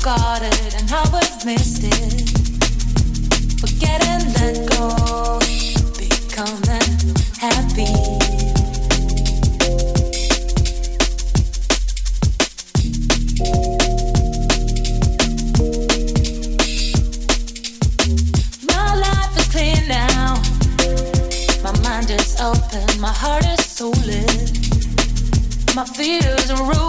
forgot it and I was missed it. Forget and let go, becoming happy. My life is clear now. My mind is open, my heart is so lit. My fears are rude.